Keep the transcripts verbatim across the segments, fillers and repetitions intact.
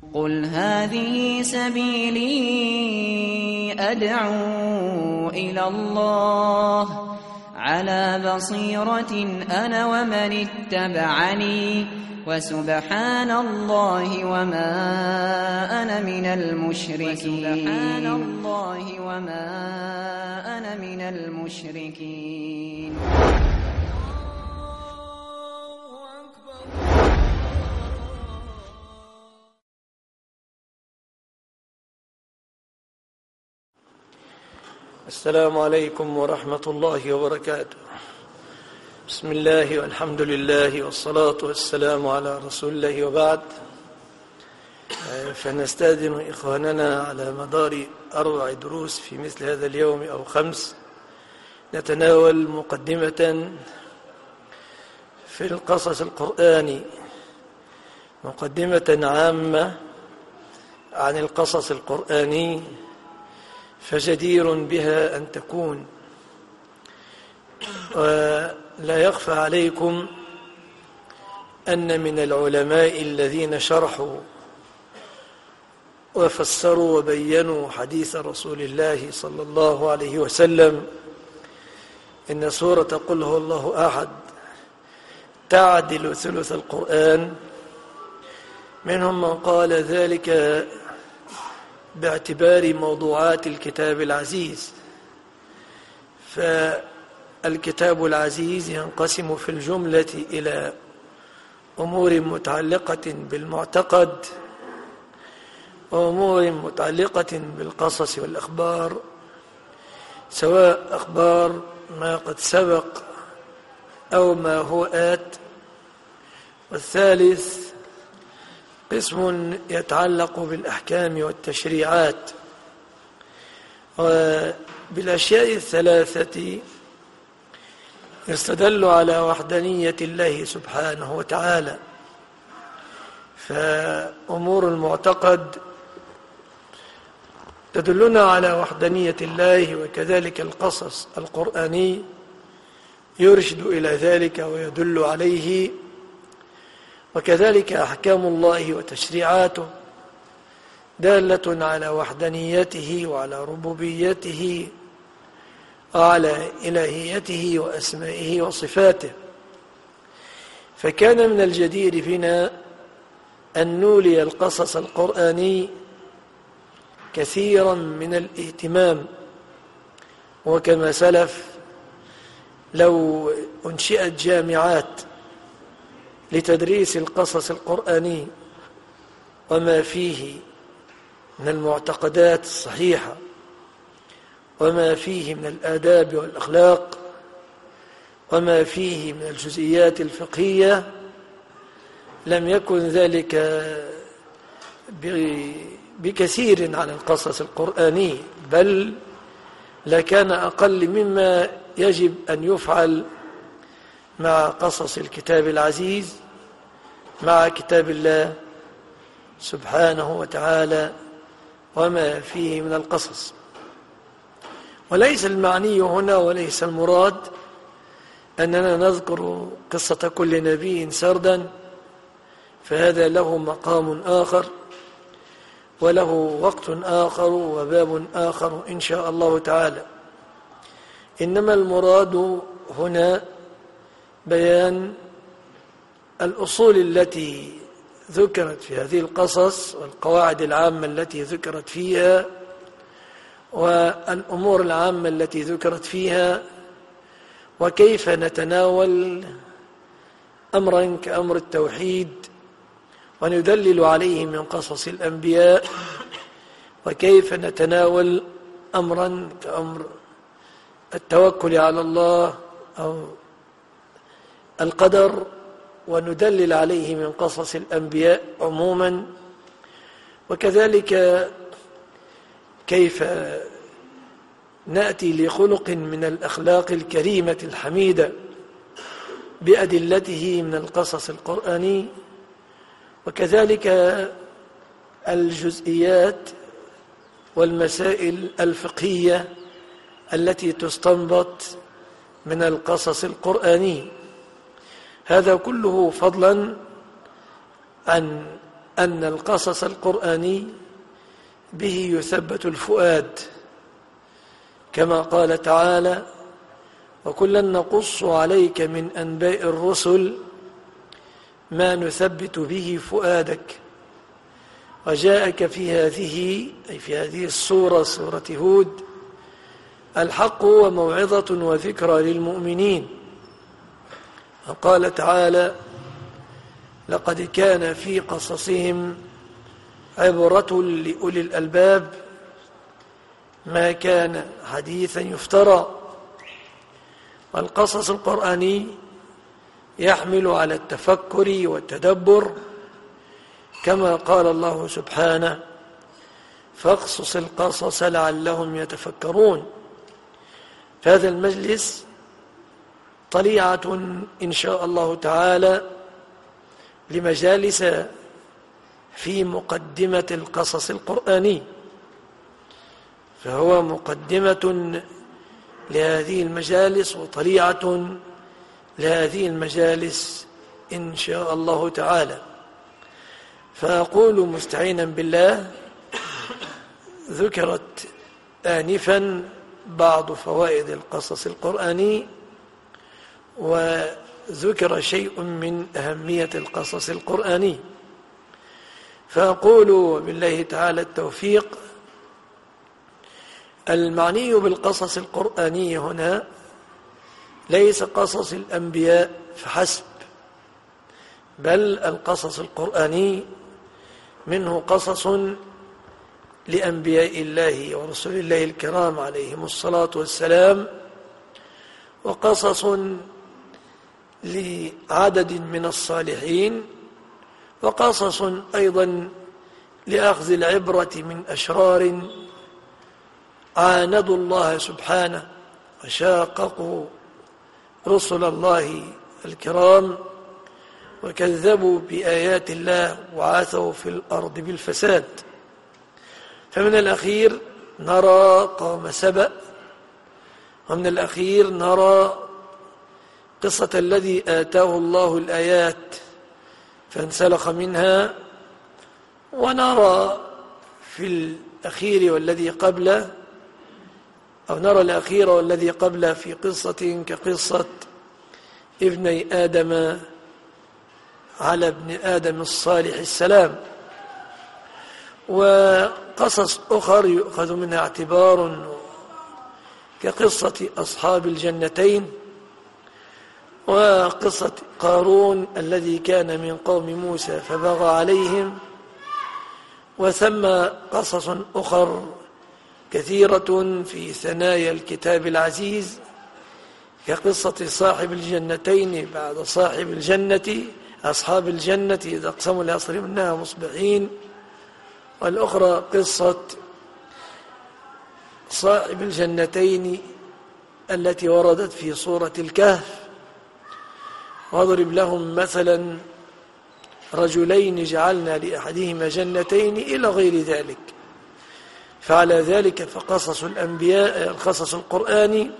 قل هذه سبيلي أدعو إلى الله على بصيرة أنا ومن اتبعني وسبحان الله وما أنا من المشركين سبحان الله وما أنا من المشركين. السلام عليكم ورحمة الله وبركاته. بسم الله والحمد لله والصلاة والسلام على رسول الله، وبعد، فنستأذن إخواننا على مدار أربع دروس في مثل هذا اليوم أو خمس نتناول مقدمة في القصص القرآني، مقدمة عامة عن القصص القرآني، فجدير بها أن تكون. ولا يخفى عليكم أن من العلماء الذين شرحوا وفسروا وبينوا حديث رسول الله صلى الله عليه وسلم إن سورة قل هو الله أحد تعدل ثلث القرآن، منهم من قال ذلك باعتبار موضوعات الكتاب العزيز. فالكتاب العزيز ينقسم في الجملة إلى أمور متعلقة بالمعتقد وأمور متعلقة بالقصص والأخبار، سواء أخبار ما قد سبق أو ما هو آت. والثالث قسم يتعلق بالأحكام والتشريعات. وبالأشياء الثلاثة يستدل على وحدانية الله سبحانه وتعالى. فأمور المعتقد تدلنا على وحدانية الله، وكذلك القصص القرآني يرشد إلى ذلك ويدل عليه، وكذلك أحكام الله وتشريعاته دالة على وحدانيته وعلى ربوبيته وعلى إلهيته وأسمائه وصفاته. فكان من الجدير بنا أن نولي القصص القرآني كثيرا من الاهتمام، وكما سلف لو أنشئت جامعات لتدريس القصص القرآني وما فيه من المعتقدات الصحيحة وما فيه من الآداب والأخلاق وما فيه من الجزئيات الفقهية، لم يكن ذلك بكثير عن القصص القرآني، بل لكان أقل مما يجب أن يفعل مع قصص الكتاب العزيز، مع كتاب الله سبحانه وتعالى وما فيه من القصص. وليس المعني هنا وليس المراد أننا نذكر قصة كل نبي سردا، فهذا له مقام آخر وله وقت آخر وباب آخر إن شاء الله تعالى. إنما المراد هنا بيان الأصول التي ذكرت في هذه القصص والقواعد العامة التي ذكرت فيها والأمور العامة التي ذكرت فيها، وكيف نتناول أمرا كأمر التوحيد وندلل عليه من قصص الأنبياء، وكيف نتناول أمرا كأمر التوكل على الله أو القدر وندلل عليه من قصص الأنبياء عموما، وكذلك كيف نأتي لخلق من الأخلاق الكريمة الحميدة بأدلته من القصص القرآني، وكذلك الجزئيات والمسائل الفقهية التي تستنبط من القصص القرآني. هذا كله فضلا عن أن القصص القرآني به يثبت الفؤاد، كما قال تعالى: وكلا نقص عليك من أنباء الرسل ما نثبت به فؤادك. وجاءك في هذه أي في هذه السورة سورة هود الحق وموعظة وذكرى للمؤمنين. وقال تعالى: لقد كان في قصصهم عبرة لأولي الألباب ما كان حديثا يفترى. والقصص القرآني يحمل على التفكر والتدبر، كما قال الله سبحانه: فاقصص القصص لعلهم يتفكرون. فهذا المجلس طليعة إن شاء الله تعالى لمجالس في مقدمة القصص القرآني، فهو مقدمة لهذه المجالس وطليعة لهذه المجالس إن شاء الله تعالى. فأقول مستعينا بالله: ذكرت آنفا بعض فوائد القصص القرآني، وذكر شيء من أهمية القصص القرآني، فأقول بالله تعالى التوفيق: المعني بالقصص القرآني هنا ليس قصص الأنبياء فحسب، بل القصص القرآني منه قصص لأنبياء الله ورسول الله الكرام عليهم الصلاة والسلام، وقصص لعدد من الصالحين، وقصص أيضا لأخذ العبرة من أشرار عاندوا الله سبحانه وشاققوا رسل الله الكرام وكذبوا بآيات الله وعاثوا في الأرض بالفساد. فمن الأخير نرى قوم سبأ، ومن الأخير نرى قصة الذي آتاه الله الآيات فانسلخ منها، ونرى في الأخير والذي قبله أو نرى الأخير والذي قبله في قصة كقصة ابني آدم على ابن آدم الصالح السلام. وقصص أخر يؤخذ منها اعتبار كقصة أصحاب الجنتين، وقصة قارون الذي كان من قوم موسى فبغى عليهم، وثم قصص أخر كثيرة في ثنايا الكتاب العزيز كقصة صاحب الجنتين بعد صاحب الجنة أصحاب الجنة إذا اقسموا ليصرمنها مصبحين، والأخرى قصة صاحب الجنتين التي وردت في سورة الكهف: واضرب لهم مثلا رجلين جعلنا لأحدهما جنتين إلى غير ذلك. فعلى ذلك فقصص الأنبياء القصص القرآني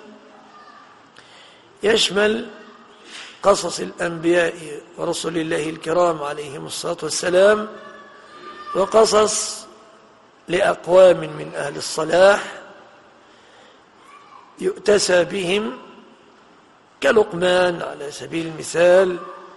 يشمل قصص الأنبياء ورسل الله الكرام عليهم الصلاة والسلام، وقصص لأقوام من أهل الصلاح يؤتسى بهم كلقمان على سبيل المثال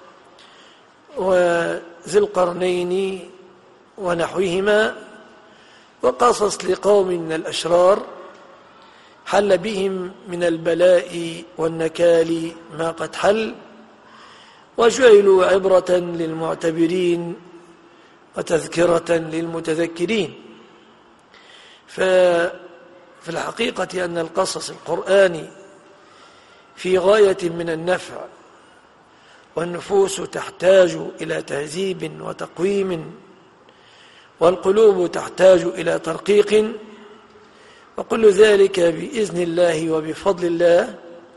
وذي القرنين ونحوهما، وقصص لقوم من الأشرار حل بهم من البلاء والنكال ما قد حل، وجعلوا عبرة للمعتبرين وتذكرة للمتذكرين. ففي الحقيقة أن القصص القرآني في غاية من النفع، والنفوس تحتاج إلى تهذيب وتقويم، والقلوب تحتاج إلى ترقيق، وكل ذلك بإذن الله وبفضل الله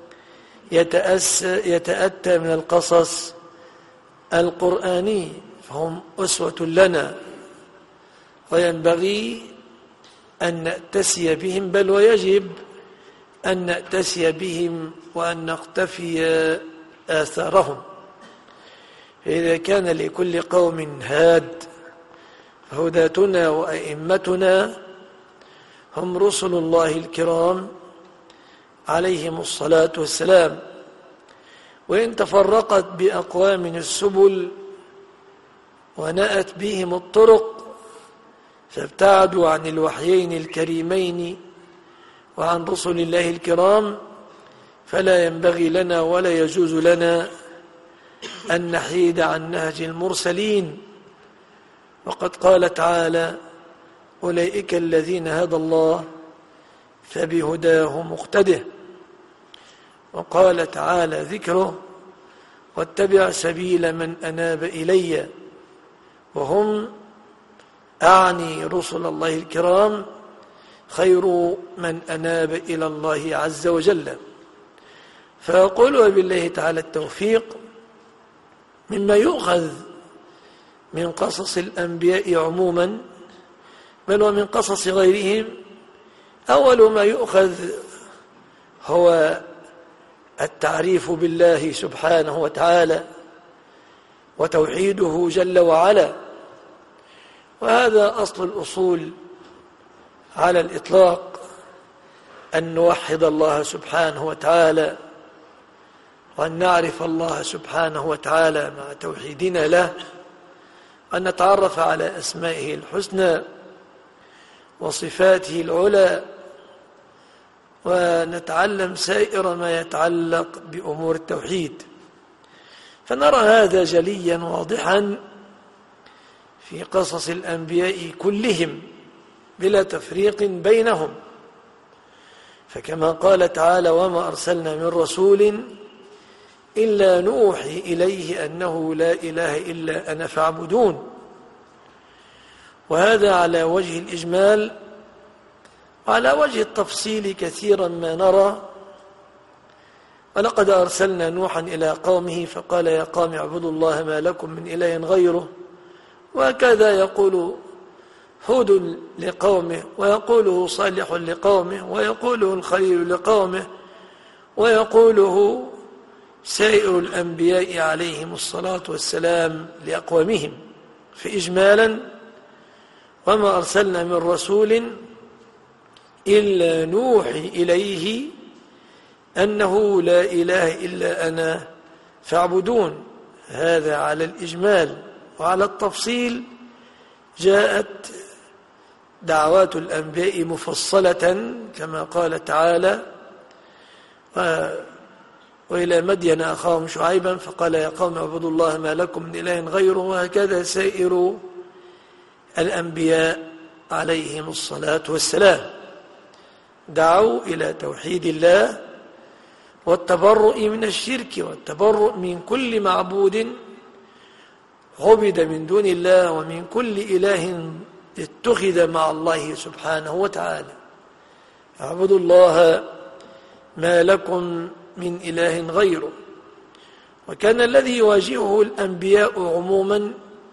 يتأتى من القصص القرآني، فهم أسوة لنا، وينبغي أن نأتسي بهم، بل ويجب أن نأتسي بهم وأن نقتفي آثارهم. فإذا كان لكل قوم هاد هداتنا وأئمتنا هم رسل الله الكرام عليهم الصلاة والسلام، وإن تفرقت بأقوام السبل ونأت بهم الطرق فابتعدوا عن الوحيين الكريمين وعن رسل الله الكرام، فلا ينبغي لنا ولا يجوز لنا أن نحيد عن نهج المرسلين. وقد قال تعالى: أولئك الذين هدى الله فبهداه مقتده. وقال تعالى ذكره: واتبع سبيل من أناب إلي، وهم أعني رسل الله الكرام خير من أناب إلى الله عز وجل. فأقول وبالله تعالى التوفيق، مما يؤخذ من قصص الأنبياء عموما بل ومن قصص غيرهم، أول ما يؤخذ هو التعريف بالله سبحانه وتعالى وتوحيده جل وعلا، وهذا أصل الأصول على الإطلاق، أن نوحد الله سبحانه وتعالى وأن نعرف الله سبحانه وتعالى مع توحيدنا له، أن نتعرف على أسمائه الحسنى وصفاته العلى، ونتعلم سائر ما يتعلق بأمور التوحيد. فنرى هذا جليا واضحا في قصص الأنبياء كلهم بلا تفريق بينهم. فكما قال تعالى: وما أرسلنا من رسول إلا نوحي إليه أنه لا إله إلا أنا فاعبدون. وهذا على وجه الإجمال، وعلى وجه التفصيل كثيرا ما نرى. ولقد أرسلنا نوحا إلى قومه فقال: يا قوم اعبدوا الله ما لكم من إله غيره. وكذا يقول هود لقومه، ويقوله صالح لقومه، ويقوله الخليل لقومه، ويقوله سائر الأنبياء عليهم الصلاة والسلام لأقوامهم. فإجمالا: وما أرسلنا من رسول إلا نوحي إليه أنه لا إله إلا أنا فاعبدون. هذا على الإجمال. وعلى التفصيل جاءت دعوات الأنبياء مفصلة كما قال تعالى: وإلى مدين أخاهم شعيبا فقال: يا قوم اعبدوا الله ما لكم من إله غيره. وهكذا سائر الأنبياء عليهم الصلاة والسلام دعوا إلى توحيد الله والتبرؤ من الشرك والتبرؤ من كل معبود عبد من دون الله ومن كل إله اتخذ مع الله سبحانه وتعالى. اعبدوا الله ما لكم من إله غيره. وكان الذي يواجهه الأنبياء عموما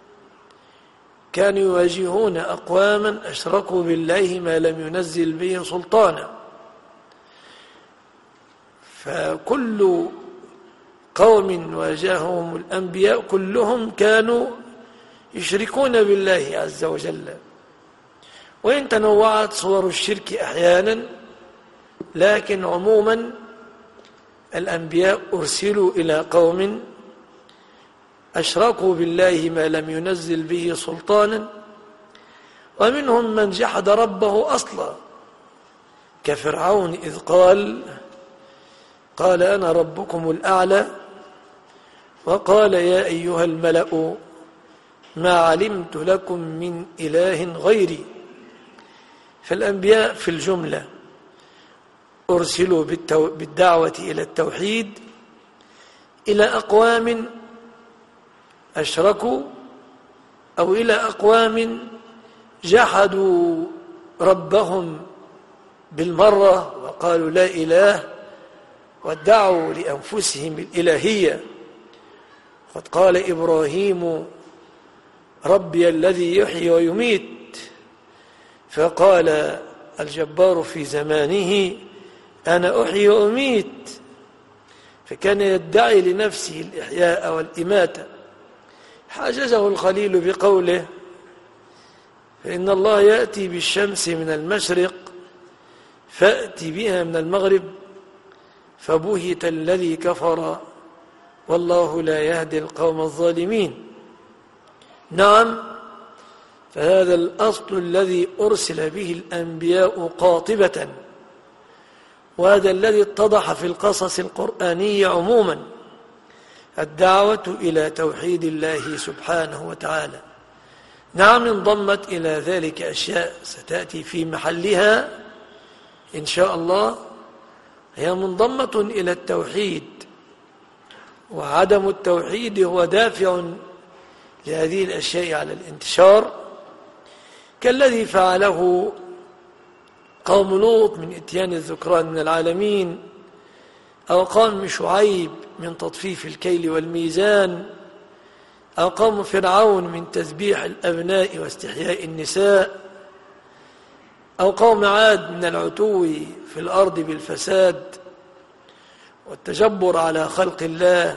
كانوا يواجهون أقواما أشركوا بالله ما لم ينزل به سلطانا. فكل قوم واجههم الأنبياء كلهم كانوا يشركون بالله عز وجل، وإن تنوعت صور الشرك أحيانا، لكن عموما الأنبياء أرسلوا إلى قوم أشركوا بالله ما لم ينزل به سلطانا، ومنهم من جحد ربه أصلا كفرعون إذ قال قال أنا ربكم الأعلى، وقال يا أيها الملأ ما علمت لكم من إله غيري. فالأنبياء في الجملة أرسلوا بالدعوة إلى التوحيد إلى أقوام أشركوا أو إلى أقوام جحدوا ربهم بالمرة وقالوا لا إله وادعوا لأنفسهم الإلهية. قد قال إبراهيم ربي الذي يحيي ويميت، فقال الجبار في زمانه أنا أحيي وأميت، فكان يدعي لنفسه الإحياء والإماتة. حاجزه الخليل بقوله فإن الله يأتي بالشمس من المشرق فأتي بها من المغرب فبهت الذي كفر والله لا يهدي القوم الظالمين. نعم، فهذا الأصل الذي أرسل به الأنبياء قاطبة، وهذا الذي اتضح في القصص القرآنية عموما، الدعوة إلى توحيد الله سبحانه وتعالى. نعم، انضمت إلى ذلك أشياء ستأتي في محلها إن شاء الله، هي منضمة إلى التوحيد، وعدم التوحيد هو دافع لهذه الأشياء على الانتشار، كالذي فعله قوم لوط من إتيان الذكران من العالمين، أو قوم شعيب من تطفيف الكيل والميزان، أو قوم فرعون من تذبيح الأبناء واستحياء النساء، أو قوم عاد من العتو في الأرض بالفساد والتجبر على خلق الله.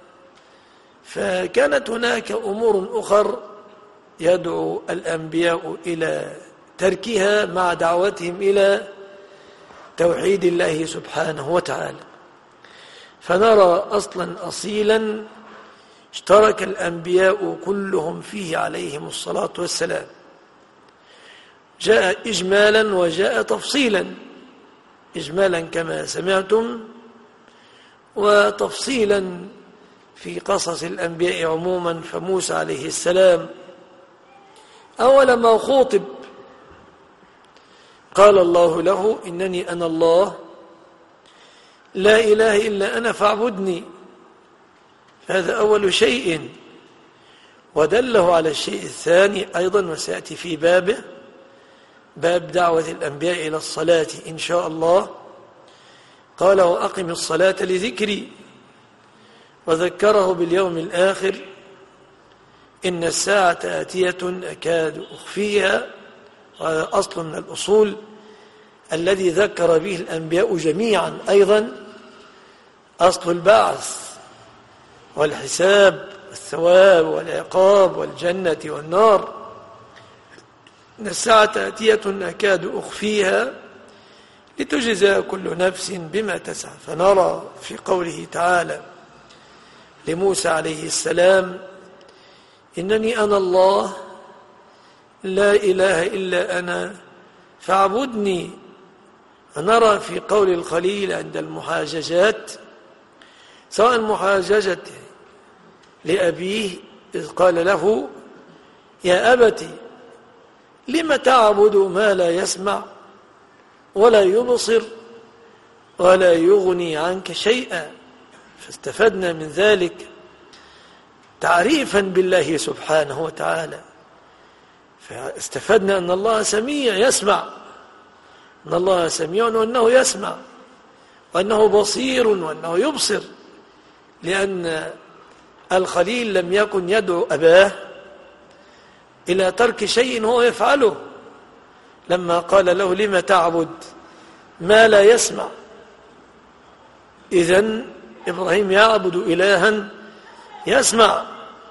فكانت هناك أمور أخر يدعو الأنبياء إلى تركها مع دعوتهم إلى توحيد الله سبحانه وتعالى. فنرى أصلا أصيلا اشترك الأنبياء كلهم فيه عليهم الصلاة والسلام، جاء إجمالا وجاء تفصيلا، إجمالا كما سمعتم، وتفصيلا في قصص الأنبياء عموما. فموسى عليه السلام أول ما خوطب قال الله له: إنني أنا الله لا إله إلا أنا فاعبدني. هذا أول شيء، ودله على الشيء الثاني أيضا، وسيأتي في بابه، باب دعوة الأنبياء إلى الصلاة إن شاء الله. قال: وأقم الصلاة لذكري، وذكره باليوم الآخر: إن الساعة آتية أكاد أخفيها. وهذا أصل من الأصول الذي ذكر به الأنبياء جميعا أيضا، أصل البعث والحساب والثواب والعقاب والجنة والنار. إن الساعة آتية أكاد أخفيها لتجزى كل نفس بما تسعى. فنرى في قوله تعالى لموسى عليه السلام: إنني أنا الله لا إله إلا أنا فاعبدني. ونرى في قول الخليل عند المحاججات، سواء محاججة لأبيه إذ قال له: يا أبت لم تعبد ما لا يسمع ولا يبصر ولا يغني عنك شيئا. فاستفدنا من ذلك تعريفا بالله سبحانه وتعالى، فاستفدنا أن الله سميع يسمع، أن الله سميع وأنه يسمع، وأنه بصير وأنه يبصر، لأن الخليل لم يكن يدعو أباه إلى ترك شيء هو يفعله، لما قال له: لم تعبد ما لا يسمع. إذن إبراهيم يعبد إلها يسمع،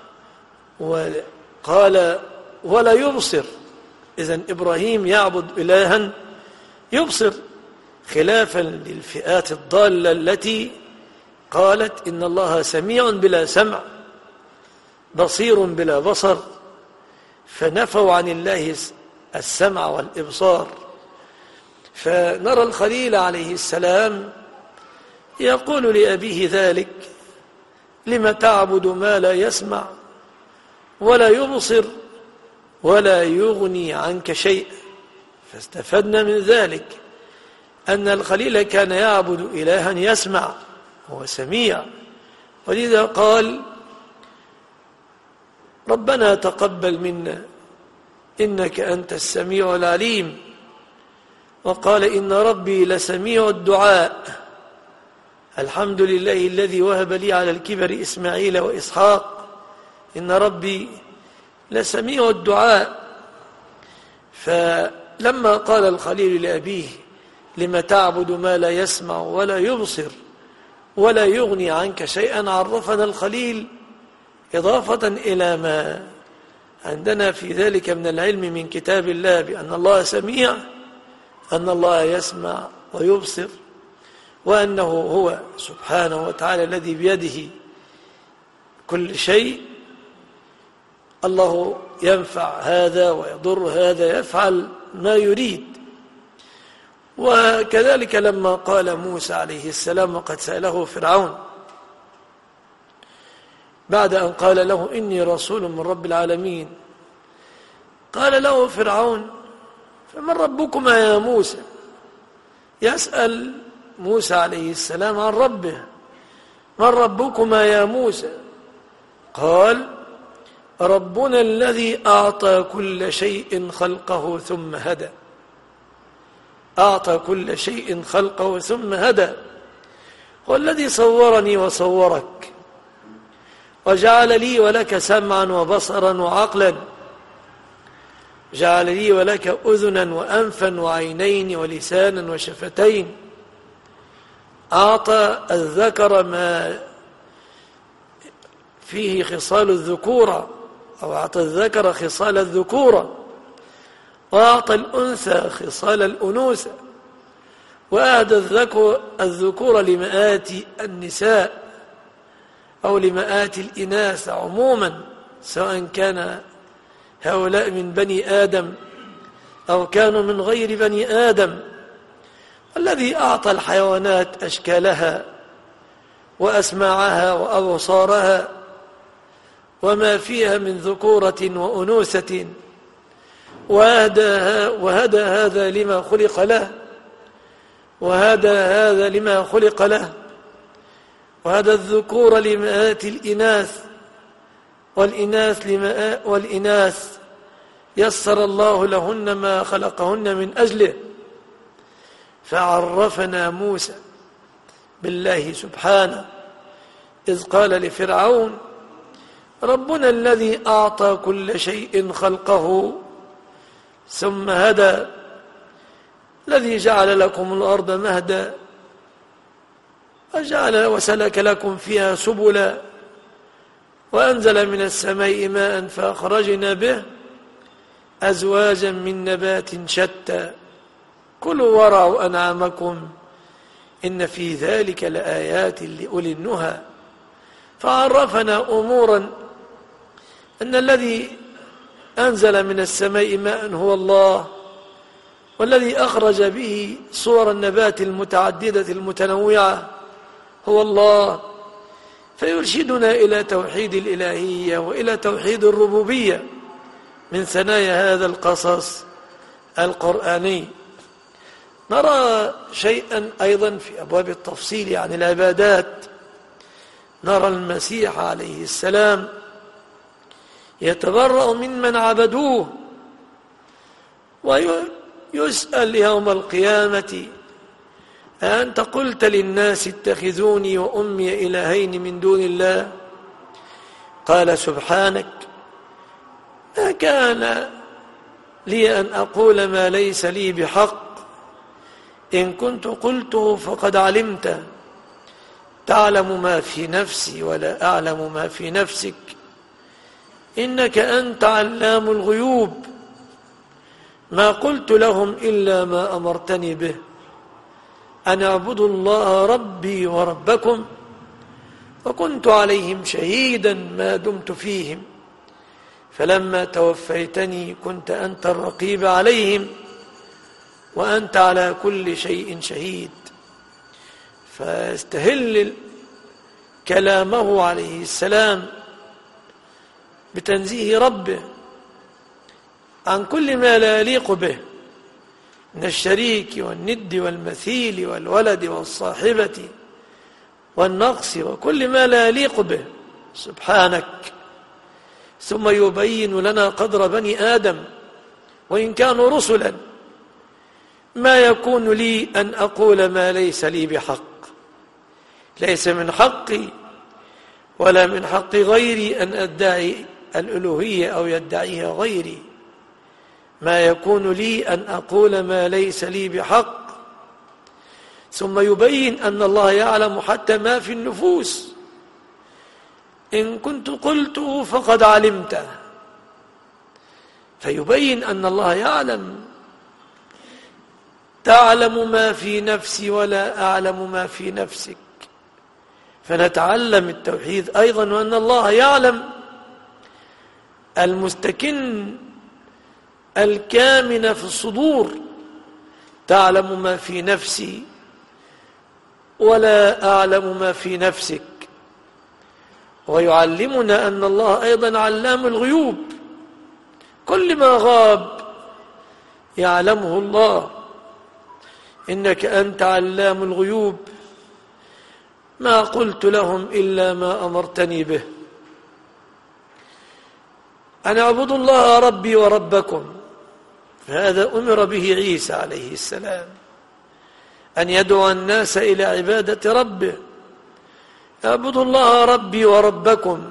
وقال: ولا يبصر. إذن إبراهيم يعبد إلها يبصر، خلافا للفئات الضالة التي قالت إن الله سميع بلا سمع بصير بلا بصر، فنفوا عن الله السمع والإبصار. فنرى الخليل عليه السلام يقول لأبيه ذلك: لم تعبد ما لا يسمع ولا يبصر ولا يغني عنك شيء. فاستفدنا من ذلك أن الخليل كان يعبد إلها يسمع، هو سميع، ولذا قال: ربنا تقبل منا إنك أنت السميع العليم. وقال: إن ربي لسميع الدعاء. الحمد لله الذي وهب لي على الكبر إسماعيل وإسحاق، إن ربي لسميع الدعاء. فلما قال الخليل لأبيه: لم تعبد ما لا يسمع ولا يبصر ولا يغني عنك شيئا، عرفنا الخليل إضافة إلى ما عندنا في ذلك من العلم من كتاب الله بأن الله سميع، أن الله يسمع ويبصر، وأنه هو سبحانه وتعالى الذي بيده كل شيء. الله ينفع هذا ويضر هذا، يفعل ما يريد. وكذلك لما قال موسى عليه السلام وقد سأله فرعون بعد أن قال له إني رسول من رب العالمين، قال له فرعون فمن ربكما يا موسى؟ يسأل موسى عليه السلام عن ربه، من ربكما يا موسى؟ قال ربنا الذي أعطى كل شيء خلقه ثم هدى. أعطى كل شيء خلقه ثم هدى، هو الذي صورني وصورك وجعل لي ولك سمعا وبصرا وعقلا، جعل لي ولك أذنا وأنفا وعينين ولسانا وشفتين. أعطى الذكر ما فيه خصال الذكورة، أو أعطى الذكر خصال الذكورة، وأعطى الأنثى خصال الأنوثة، وأهدى الذكور لمئات النساء أو لمئات الإناث عموما، سواء كان هؤلاء من بني آدم أو كانوا من غير بني آدم. الذي أعطى الحيوانات أشكالها وأسماعها وأبصارها وما فيها من ذكورة وأنوثة، وهدى, وهدى هذا لما خلق له، وهدى هذا لما خلق له، وهدى الذكور لمئات الإناث، والإناث, لمئات والإناث يسر الله لهن ما خلقهن من أجله. فعرفنا موسى بالله سبحانه إذ قال لفرعون ربنا الذي أعطى كل شيء خلقه ثم هدى، الذي جعل لكم الأرض مهدا وجعل وسلك لكم فيها سبلا وأنزل من السماء ماء فأخرجنا به أزواجا من نبات شتى كلوا وارعوا أنعامكم إن في ذلك لآيات لأولي النهى. فعرفنا أمورا أن الذي أنزل من السماء ماء هو الله، والذي أخرج به صور النبات المتعددة المتنوعة هو الله، فيرشدنا إلى توحيد الإلهية وإلى توحيد الربوبية من ثنايا هذا القصص القرآني. نرى شيئا أيضا في أبواب التفصيل عن العبادات. نرى المسيح عليه السلام يتبرأ ممن عبدوه ويسأل يوم القيامة أنت قلت للناس اتخذوني وأمي إلهين من دون الله؟ قال سبحانك ما كان لي أن أقول ما ليس لي بحق، إن كنت قلته فقد علمته، تعلم ما في نفسي ولا أعلم ما في نفسك، إنك أنت علام الغيوب. ما قلت لهم إلا ما أمرتني به أن اعبدوا الله ربي وربكم، وكنت عليهم شهيدا ما دمت فيهم، فلما توفيتني كنت أنت الرقيب عليهم وأنت على كل شيء شهيد. فاستهل كلامه عليه السلام بتنزيه ربه عن كل ما لا يليق به من الشريك والند والمثيل والولد والصاحبة والنقص وكل ما لا يليق به سبحانك. ثم يبين لنا قدر بني آدم وإن كانوا رسلا، ما يكون لي أن أقول ما ليس لي بحق، ليس من حقي ولا من حق غيري أن أدعي الألوهية أو يدعيها غيري. ما يكون لي أن أقول ما ليس لي بحق. ثم يبين أن الله يعلم حتى ما في النفوس، إن كنت قلته فقد علمته، فيبين أن الله يعلم. تعلم ما في نفسي ولا أعلم ما في نفسك، فنتعلم التوحيد أيضا، وأن الله يعلم المستكن الكامن في الصدور. تعلم ما في نفسي ولا أعلم ما في نفسك. ويعلمنا أن الله أيضا علام الغيوب، كل ما غاب يعلمه الله. إنك أنت علام الغيوب، ما قلت لهم إلا ما أمرتني به، أن اعبدوا الله ربي وربكم. فهذا أمر به عيسى عليه السلام، أن يدعو الناس إلى عبادة ربه. اعبدوا الله ربي وربكم،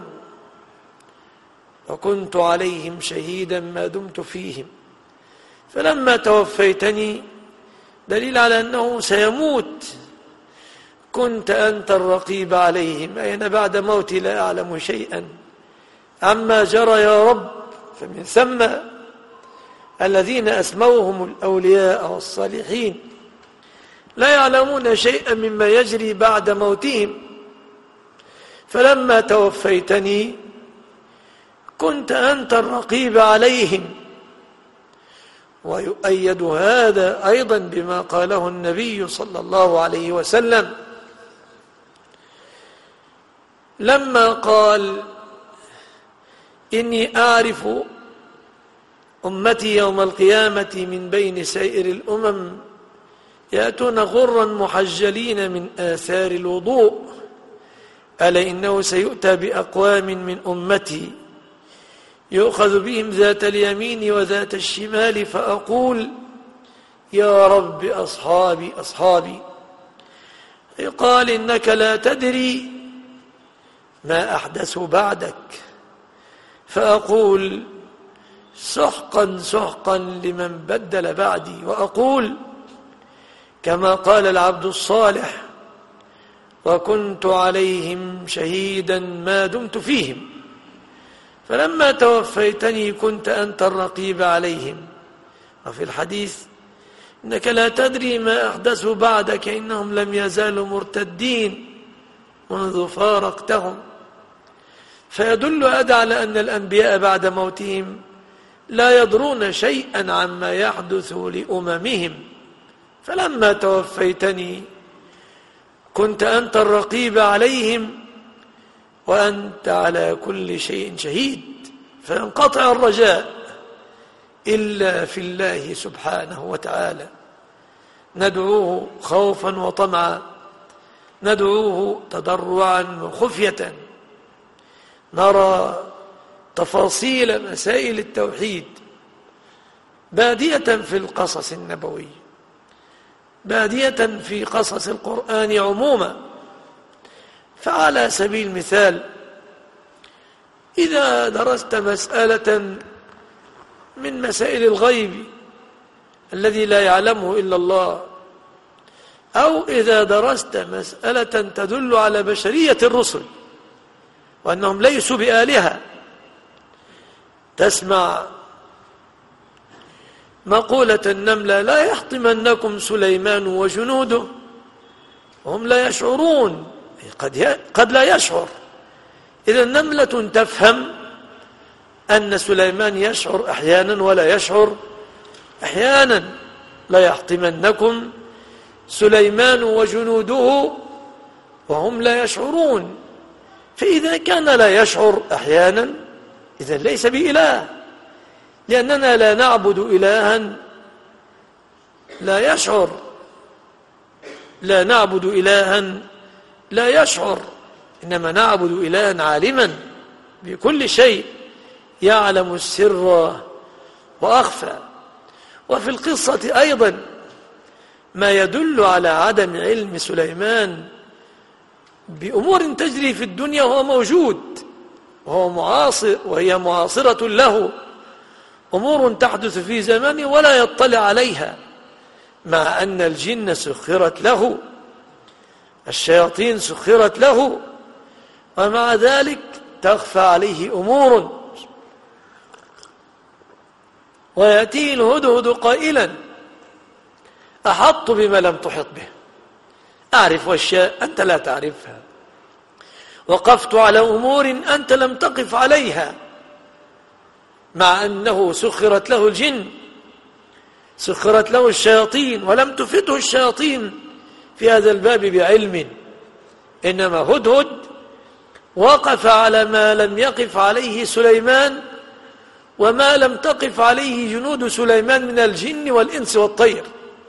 وكنت عليهم شهيدا ما دمت فيهم، فلما توفيتني، دليل على أنه سيموت، كنت أنت الرقيب عليهم، أي أنا بعد موتي لا أعلم شيئا عما جرى يا رب. فمن ثم الذين أسموهم الأولياء والصالحين لا يعلمون شيئا مما يجري بعد موتهم. فلما توفيتني كنت أنت الرقيب عليهم. ويؤيد هذا أيضا بما قاله النبي صلى الله عليه وسلم لما قال: إني أعرف أمتي يوم القيامة من بين سائر الأمم يأتون غرا محجلين من آثار الوضوء، ألا إنه سيؤتى بأقوام من أمتي يؤخذ بهم ذات اليمين وذات الشمال، فأقول: يا رب أصحابي أصحابي. يقال: إنك لا تدري ما أحدثوا بعدك، فأقول: سحقا سحقا لمن بدل بعدي. وأقول كما قال العبد الصالح: وكنت عليهم شهيدا ما دمت فيهم، فلما توفيتني كنت أنت الرقيب عليهم. وفي الحديث: إنك لا تدري ما أحدثوا بعدك، إنهم لم يزالوا مرتدين منذ فارقتهم. فيدل هذا على أن الأنبياء بعد موتهم لا يدرون شيئا عما يحدث لأممهم. فلما توفيتني كنت أنت الرقيب عليهم، وأنت على كل شيء شهيد. فينقطع الرجاء إلا في الله سبحانه وتعالى. ندعوه خوفا وطمعا، ندعوه تضرعا وخفية. نرى تفاصيل مسائل التوحيد بادية في القصص النبوي، بادية في قصص القرآن عموما. فعلى سبيل المثال، إذا درست مسألة من مسائل الغيب الذي لا يعلمه إلا الله، أو إذا درست مسألة تدل على بشرية الرسل وأنهم ليسوا بآلهة، تسمع مقولة النملة: لا يحطمنكم سليمان وجنوده، وهم لا يشعرون. قد قد لا يشعر. إذا نملة تفهم أن سليمان يشعر أحيانا ولا يشعر أحيانا. لا يحطمنكم سليمان وجنوده وهم لا يشعرون. فإذا كان لا يشعر أحيانا، إذا ليس بإله، لأننا لا نعبد إلها لا يشعر، لا نعبد إلها لا يشعر، إنما نعبد إلها عالما بكل شيء، يعلم السر وأخفى. وفي القصة أيضا ما يدل على عدم علم سليمان بأمور تجري في الدنيا وهو موجود، وهو معاصر، وهي معاصرة له، أمور تحدث في زمانه ولا يطلع عليها، مع أن الجن سخرت له، الشياطين سخرت له، ومع ذلك تخفى عليه أمور. ويأتيه الهدهد قائلا أحط بما لم تحط به، أعرف أشياء أنت لا تعرفها، وقفت على أمور أنت لم تقف عليها، مع أنه سخرت له الجن، سخرت له الشياطين، ولم تفته الشياطين في هذا الباب بعلم، إنما هدهد وقف على ما لم يقف عليه سليمان وما لم تقف عليه جنود سليمان من الجن والإنس والطير،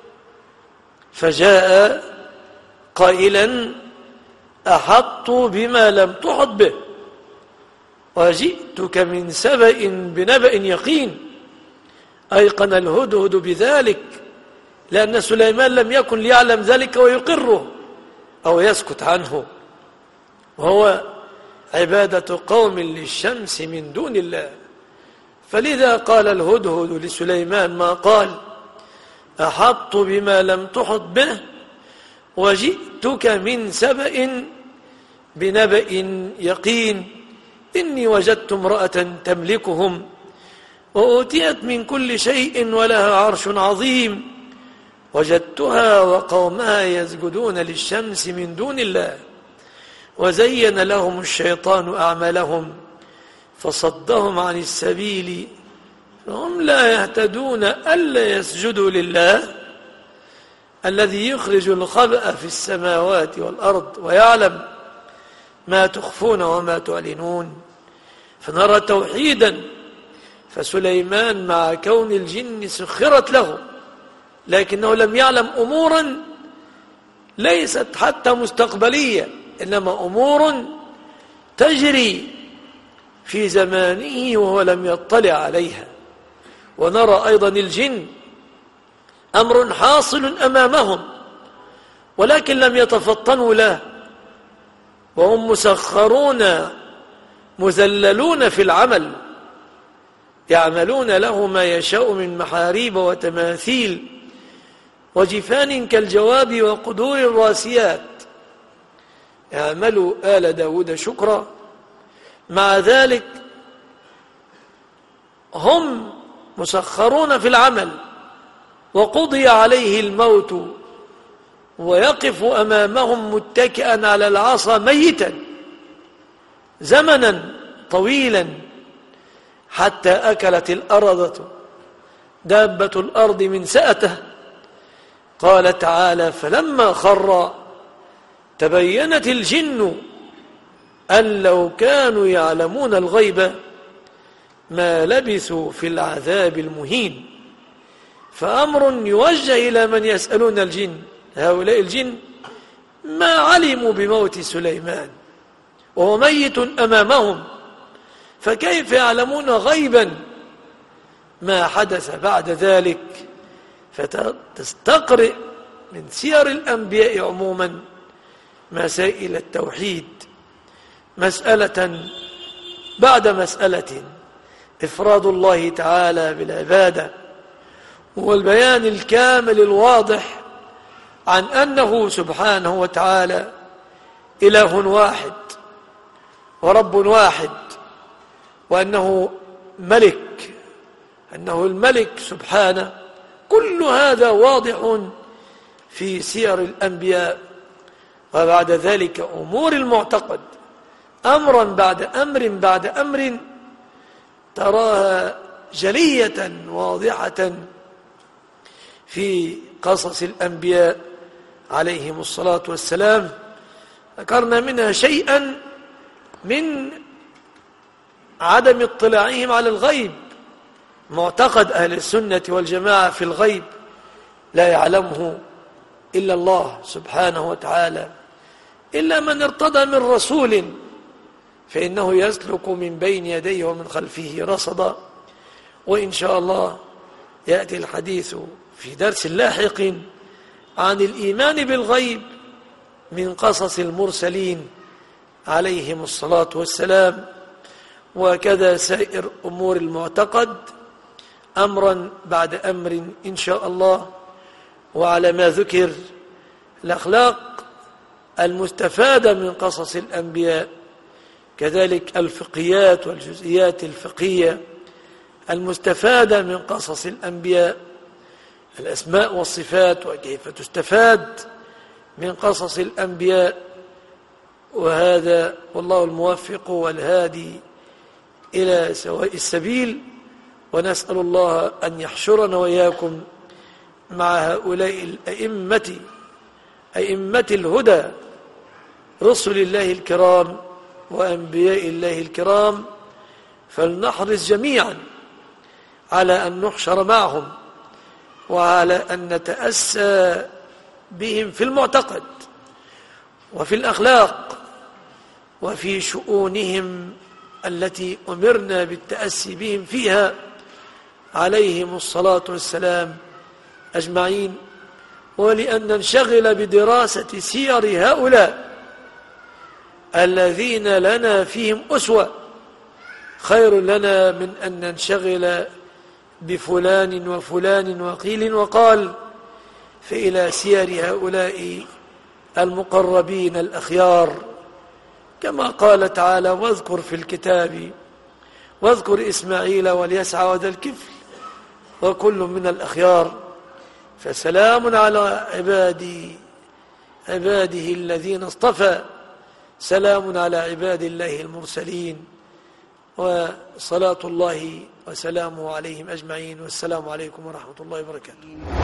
فجاء قائلا أحط بما لم تحط به وجئتك من سبأ بنبأ يقين. أيقن الهدهد بذلك لأن سليمان لم يكن ليعلم ذلك ويقره أو يسكت عنه، وهو عبادة قوم للشمس من دون الله. فلذا قال الهدهد لسليمان ما قال أحط بما لم تحط به وجئتك من سبأ بنبأ يقين إني وجدت امرأة تملكهم وأوتيت من كل شيء ولها عرش عظيم وجدتها وقومها يسجدون للشمس من دون الله وزين لهم الشيطان أعمالهم فصدهم عن السبيل فهم لا يهتدون ألا يسجدوا لله الذي يخرج الخبأ في السماوات والأرض ويعلم ما تخفون وما تعلنون. فنرى توحيدا، فسليمان مع كون الجن سخرت له لكنه لم يعلم أمورا ليست حتى مستقبلية، إنما أمور تجري في زمانه وهو لم يطلع عليها. ونرى أيضا الجن أمر حاصل أمامهم ولكن لم يتفطنوا له، وهم مسخرون مذللون في العمل، يعملون له ما يشاء من محاريب وتماثيل وجفان كالجواب وقدور الراسيات، يعملوا آل داود شكرا. مع ذلك هم مسخرون في العمل وقضي عليه الموت ويقف أمامهم متكئا على العصا ميتا زمنا طويلا حتى أكلت الأرض دابة الأرض من سأته. قال تعالى فلما خر تبينت الجن أن لو كانوا يعلمون الغيب ما لبثوا في العذاب المهين. فأمر يوجه إلى من يسألون الجن، هؤلاء الجن ما علموا بموت سليمان وهو ميت أمامهم، فكيف يعلمون غيبا ما حدث بعد ذلك؟ فتستقرئ من سير الأنبياء عموما مسائل التوحيد مسألة بعد مسألة، إفراد الله تعالى بالعبادة والبيان الكامل الواضح عن أنه سبحانه وتعالى إله واحد ورب واحد، وأنه ملك، أنه الملك سبحانه. كل هذا واضح في سير الأنبياء. وبعد ذلك أمور المعتقد أمرا بعد أمر بعد أمر تراها جلية واضحة في قصص الأنبياء عليهم الصلاة والسلام. ذكرنا منها شيئا من عدم اطلاعهم على الغيب. معتقد أهل السنة والجماعة في الغيب لا يعلمه إلا الله سبحانه وتعالى، إلا من ارتضى من رسول فإنه يسلك من بين يديه ومن خلفه رصدا. وإن شاء الله يأتي الحديث في درس لاحق عن الإيمان بالغيب من قصص المرسلين عليهم الصلاة والسلام، وكذا سائر أمور المعتقد أمرا بعد أمر إن شاء الله. وعلى ما ذكر الأخلاق المستفادة من قصص الأنبياء، كذلك الفقهيات والجزئيات الفقهية المستفادة من قصص الأنبياء، الأسماء والصفات وكيف تستفاد من قصص الأنبياء. وهذا والله الموفق والهادي إلى سواء السبيل، ونسأل الله أن يحشرنا وإياكم مع هؤلاء الأئمة أئمة الهدى رسل الله الكرام وأنبياء الله الكرام، فلنحرص جميعا على أن نحشر معهم وعلى أن نتأسى بهم في المعتقد وفي الأخلاق وفي شؤونهم التي أمرنا بالتأسي بهم فيها عليهم الصلاة والسلام أجمعين، ولأن ننشغل بدراسة سير هؤلاء الذين لنا فيهم أسوة خير لنا من أن ننشغل بفلان وفلان وقيل وقال. فإلى سير هؤلاء المقربين الأخيار، كما قال تعالى: واذكر في الكتاب واذكر إسماعيل واليسع وذا الكفل وكل من الأخيار. فسلام على عبادي عباده الذين اصطفى، سلام على عباد الله المرسلين، وصلاة الله وسلامه عليهم أجمعين، والسلام عليكم ورحمة الله وبركاته.